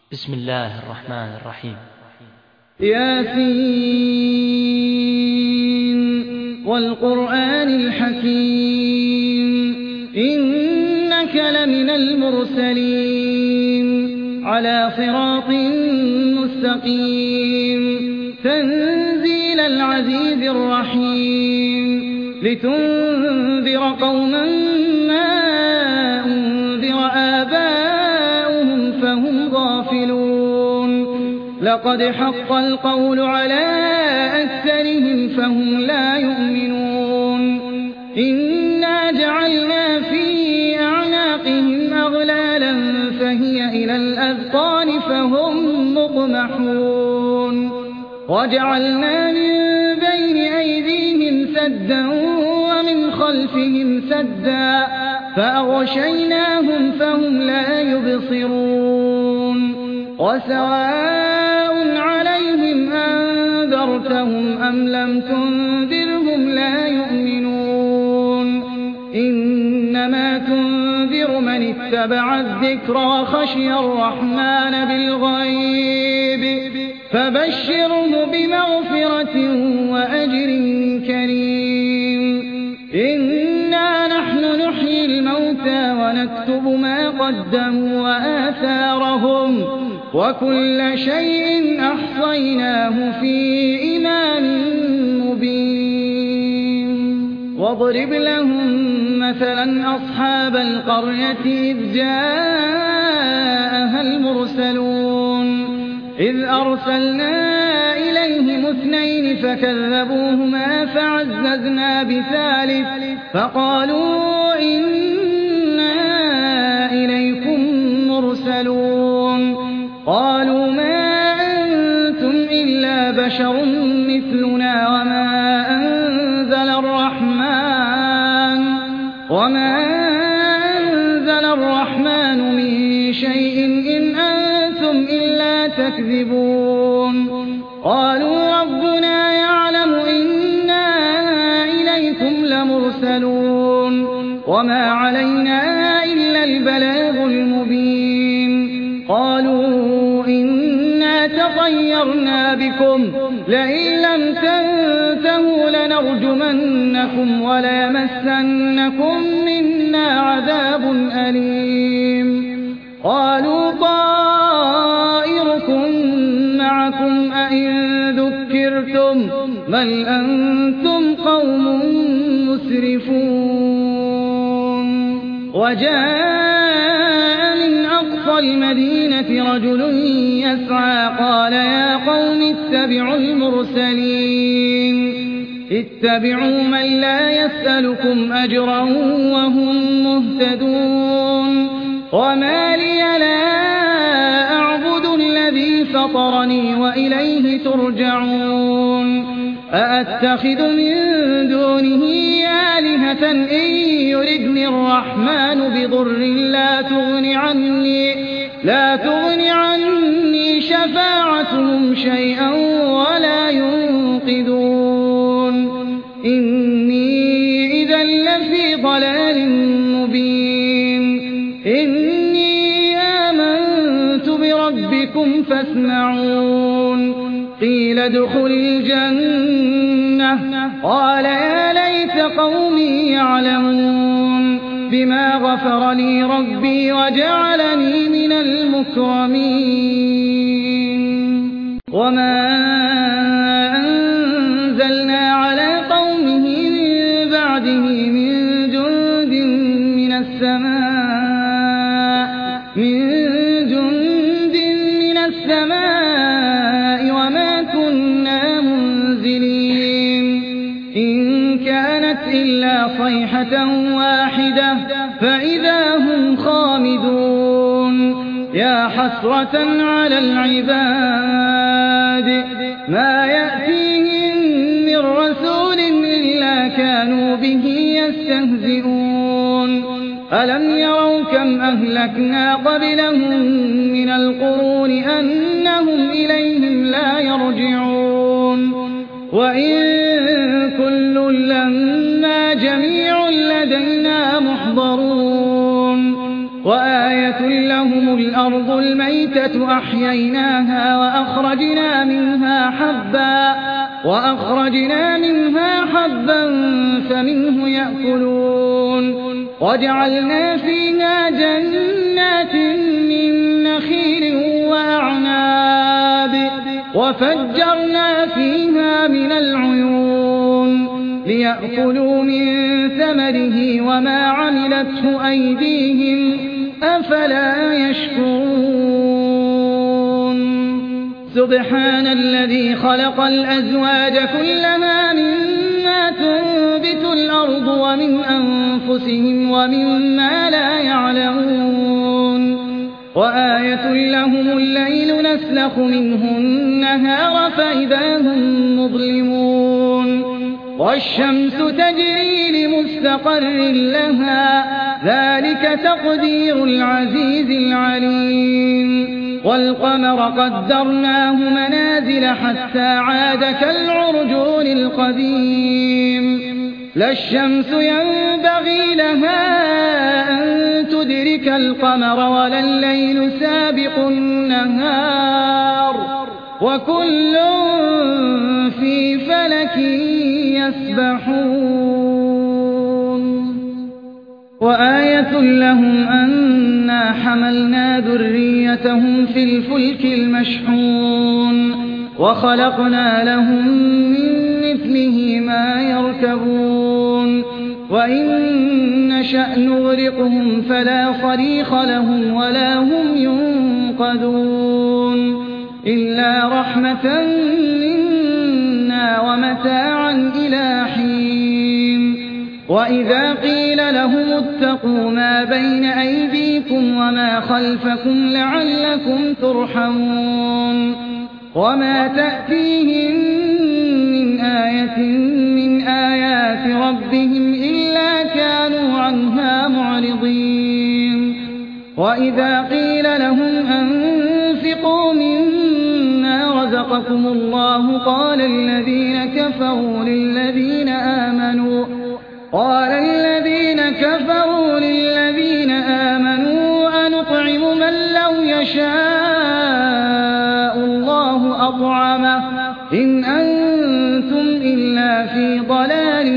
بسم الله الرحمن الرحيم. ياسين والقرآن الحكيم إنك لمن المرسلين على صراط مستقيم تنزيل العزيز الرحيم لتنذر قوما ما أنذر آباؤهم فهم غافلون لقد حق القول على أكثرهم فهم لا يؤمنون إنا جعلنا في أعناقهم أغلالا فهي إلى الأذقان فهم مقمحون وجعلنا من بين أيديهم سدا ومن خلفهم سدا فأغشيناهم فهم لا يبصرون وسواء عليهم أنذرتهم أم لم تنذرهم لا يؤمنون إنما تنذر من اتبع الذكر وخشي الرحمن بالغيب فبشره بمغفرة وأجر كريم إنا نحن نحيي الموتى ونكتب ما قدموا وآثارهم وكل شيء أحصيناه في إمام مبين واضرب لهم مثلا أصحاب القرية إذ جاءها المرسلون إذ أرسلنا إليهم 2 فكذبوهما فعززنا بثالث فقالوا إنا إليكم مرسلون قالوا ما أنتم إلا بشر مثلنا وما أنزل الرحمن من شيء إن أنتم إلا تكذبون قالوا ربنا يعلم إنا إليكم لمرسلون وما علينا إلا البلاغ المبين قالوا إنا تطيرنا بكم لئن لم تنتهوا لنرجمنكم وليمسنكم منا عذاب أليم قالوا طائركم معكم أئن ذكرتم بل أنتم قوم مسرفون وجاء من أقصى المدينة رجل يسعى قال يا قوم اتبعوا المرسلين اتبعوا من لا يسألكم أجرا وهم مهتدون وما لي لا أعبد الذي فطرني وإليه ترجعون أأتخذ من دونه آلهة إن يردني الرحمن بضر لا تغن عني شفاعتهم شيئا ولا ينقذون إني إذا لفي ضلال مبين إني آمنت بربكم فاسمعون قيل ادخل الجنة قال يا ليت قومي يعلمون بما غفر لي ربي وجعلني من المكرمين وما أنزلنا على قومه من بعده من جند من السماء وما كنا منزلين إن كانت إلا صيحة واحدة فإذا هم خامدون يا حسرة على العباد ما يأتيهم من رسول إلا كانوا به يستهزئون ألم يروا كم أهلكنا قبلهم من القرون أنهم إليهم لا يرجعون وإن كل لما جميع لدينا محضرون وآية وآية لهم الأرض الميتة أحييناها وأخرجنا منها حبا فمنه يأكلون وجعلنا فيها جنات من نخيل وأعناب وفجرنا فيها من العيون ليأكلوا من ثمره وما عملته أيديهم أفلا يشكرون سبحان الذي خلق الأزواج كلها مما تنبت الأرض ومن أنفسهم ومما لا يعلمون وآية لهم الليل نسلخ منه النهار فإذا هم مظلمون والشمس تجري لمستقر لها ذلك تقدير العزيز العليم والقمر قدرناه منازل حتى عاد كالعرجون القديم لا الشمس ينبغي لها أن تدرك القمر ولا الليل سابق النهار وكل في فلك يسبحون وآية لهم أنا حملنا ذريتهم في الفلك المشحون وخلقنا لهم من مثله ما يركبون وإن نشأ نغرقهم فلا صريخ لهم ولا هم ينقذون إلا رحمة منا ومتاعا إلى حين وإذا قيل لهم اتقوا ما بين أيديكم وما خلفكم لعلكم ترحمون وما تأتيهم من آية من آيات ربهم إلا كانوا عنها معرضين وإذا قيل لهم أنفقوا مما رزقكم الله قال الذين كفروا للذين آمنوا أنطعم من لو يشاء الله أطعمه إن أنتم إلا في ضلال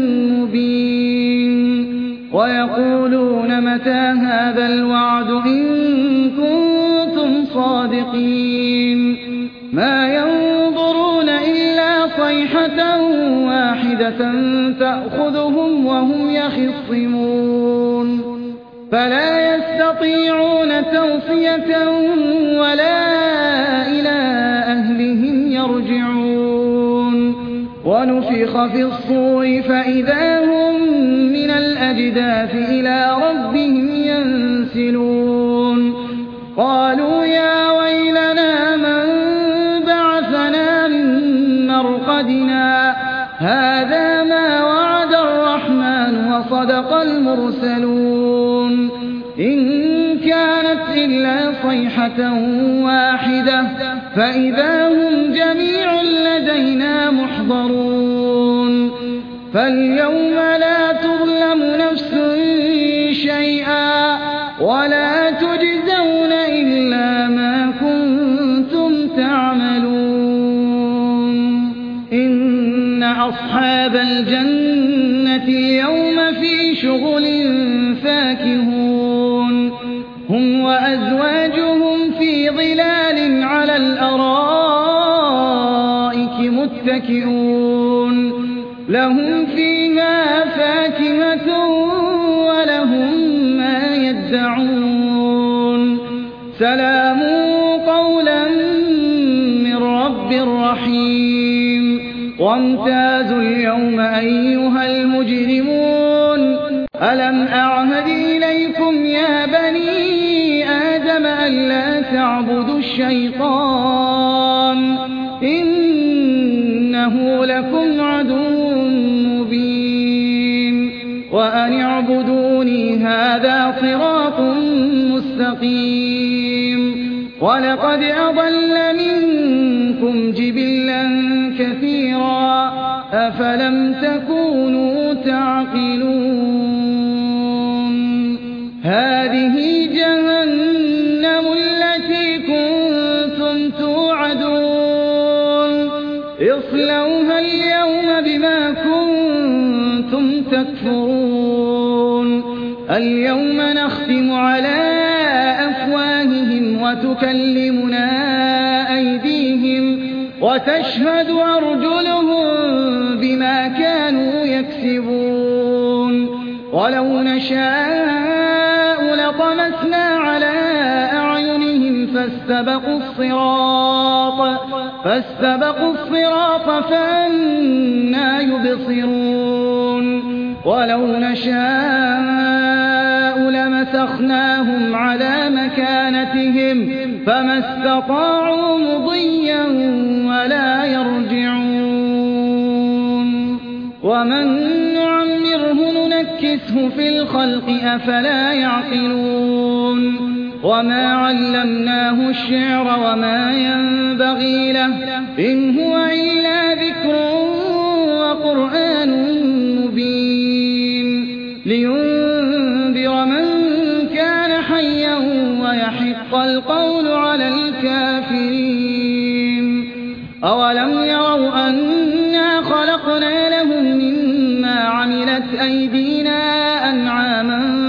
مبين ويقولون متى هذا الوعد إن كنتم صادقين ما ينظرون إلا صيحة واحدة تأخذهم وهم يخصمون فلا يستطيعون توصية ولا إلى أهلهم يرجعون ونفخ في الصور فإذا هم من الأجداث إلى ربهم ينسلون قالوا يا ويلنا من بعثنا من مرقدنا هذا ما وعد الرحمن وصدق المرسلون إن كانت إلا صيحة واحدة فإذا هم جميع لدينا محضرون فاليوم لا تظلم نفس شيئا ولا تجزون إلا ما كنتم تعملون إن أصحاب الجنة اليوم في شغل فاكهون هم وأزواجهم في ظلال على الأرائك متكئون لهم فيها فاكهة ولهم ما يدعون سلام قولا من رب رحيم وامتازوا اليوم أيها المجرمون ألم أعهد إليكم يا بني آدم ألا تعبدوا الشيطان إنه لكم عدو مبين وأن اعبدوني هذا صراط مستقيم ولقد أضل منكم جبلا كثيرا أفلم تكونوا تعقلون هذه جهنم اصلوها اليوم بما كنتم تكفرون اليوم نختم على أفواههم وتكلمنا أيديهم وتشهد أرجلهم بما كانوا يكسبون ولو نشاء لطمسنا على أعينهم فاستبقوا الصراط فأنى يبصرون ولو نشاء لمسخناهم على مكانتهم فما استطاعوا مضيا ولا يرجعون ومن نعمره ننكسه في الخلق أفلا يعقلون وما علمناه الشعر وما ينبغي له إن هو إلا ذكر وقرآن مبين لينذر من كان حيا ويحق القول على الكافرين أولم يروا أنا خلقنا لهم مما عملت أيدينا أنعاما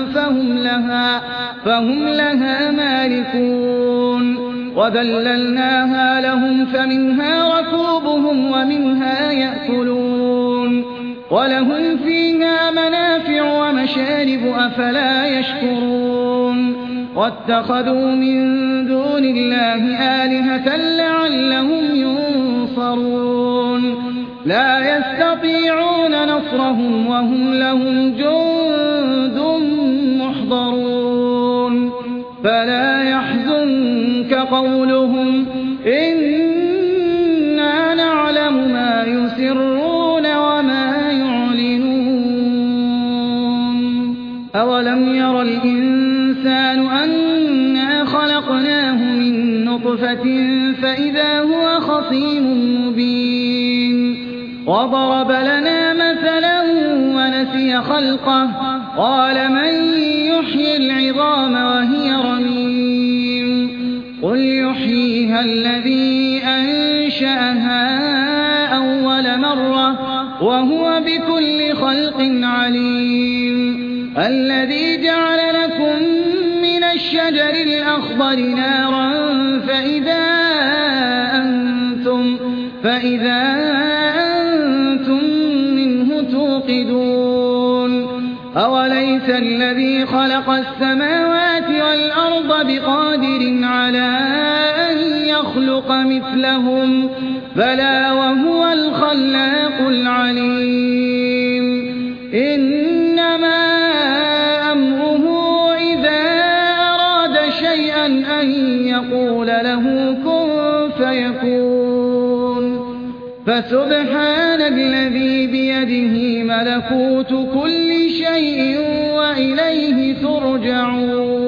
فهم لها مالكون وذللناها لهم فمنها ركوبهم ومنها يأكلون ولهم فيها منافع ومشارب أفلا يشكرون واتخذوا من دون الله آلهة لعلهم ينصرون لا يستطيعون نصرهم وهم لهم جند محضرون فلا يحزنك قولهم إنا نعلم ما يسرون وما يعلنون أولم ير الإنسان أنا خلقناه من نطفة فإذا هو خصيم مبين وضرب لنا مثلا ونسي خلقه قال من يحيي العظام وهي رميم قل يحييها الذي أنشأها أول مرة وهو بكل خلق عليم الذي جعل لكم من الشجر الأخضر نارا فإذا أنتم منه توقدون أوليس الذي خلق السماوات والأرض بقادر على أن يخلق مثلهم بلى وهو الخلاق العليم إنما أمره إذا أراد شيئا أن يقول له كن فيكون فسبحان الذي بيده ملكوت كل شيء وإليه ترجعون